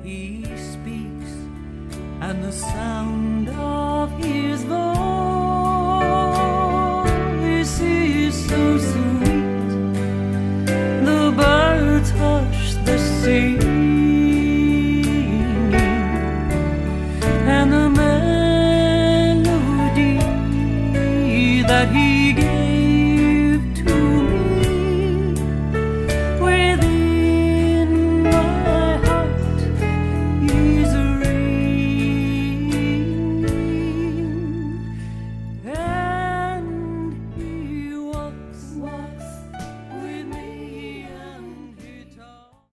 He speaks, and the sound of his voice is so sweet. The birds hush the singing, and the melody that he gives